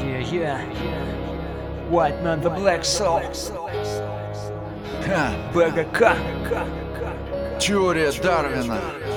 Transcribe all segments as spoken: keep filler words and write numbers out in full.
Yeah, yeah. White Man the Black Soul. Ха, БГК. теория Дарвина.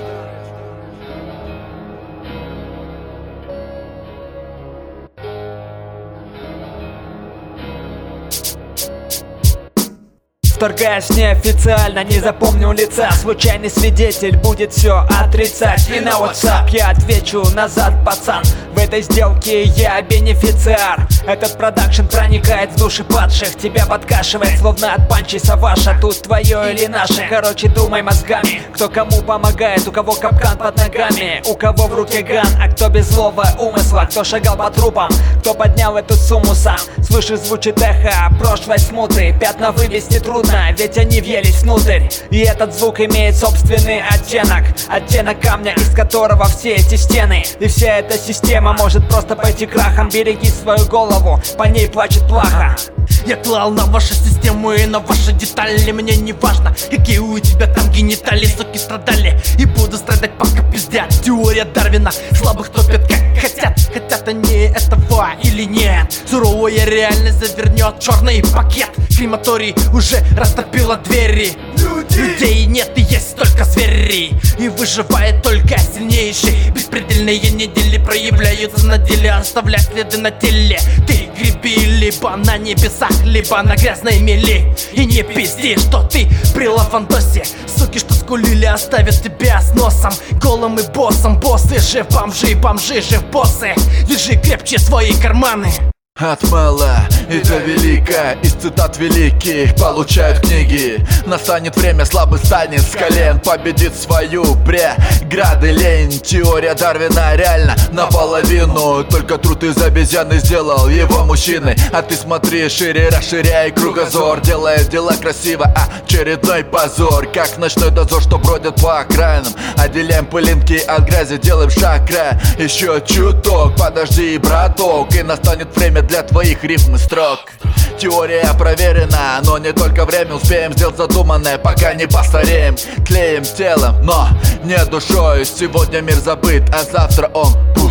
Вторгаясь неофициально, не запомнил лица. Случайный свидетель будет все отрицать. И на WhatsApp я отвечу назад, пацан. В этой сделке я бенефициар. Этот продакшн проникает в души падших. Тебя подкашивает, словно от панчи Саваша. Тут твое или наше, короче думай мозгами. Кто кому помогает, у кого капкан под ногами, у кого в руке ган, а кто без злого умысла. Кто шагал по трупам, кто поднял эту сумму сам. Свыше звучит эхо прошлой смуты. Пятна вывести трудно, ведь они въелись внутрь. И этот звук имеет собственный оттенок. Оттенок камня, из которого все эти стены. И вся эта система может просто пойти крахом. Береги свою голову, по ней плачет плаха. Я клал на вашу систему и на ваши детали. Мне не важно, какие у тебя там гениталии. Суки страдали и буду страдать, пока пиздят. Теория Дарвина, слабых топят как хотят. Хотят они этого или нет. Суровая реальность завернет черный пакет. Крематорий уже растопила двери. Людей нет и есть только звери. И выживает только сильнейший. Беспредельные недели проявляются на деле, оставляя следы на теле. Ты греби либо на небесах, либо на грязной мели. И не пизди, что ты при лавандосе. Суки, что скулили, оставят тебя с носом голым и боссом. Боссы же бомжи, бомжи же боссы. Держи крепче свои карманы. От мала и до велика, из цитат великих получают книги. Настанет время, слабый станет с колен, победит свою преграды лень. Теория Дарвина реально наполовину. Только труд из обезьяны сделал его мужчиной. А ты смотри шире, расширяй кругозор. Делая дела красиво, а очередной позор. Как ночной дозор, что бродят по окраинам. Отделяем пылинки от грязи, делаем шаг к краю. Еще чуток, подожди, браток, и настанет время для твоих рифм и строк. Теория проверена, но не только время. Успеем сделать задуманное, пока не постареем. Тлеем телом, но не душой. Сегодня мир забыт, а завтра он пуст.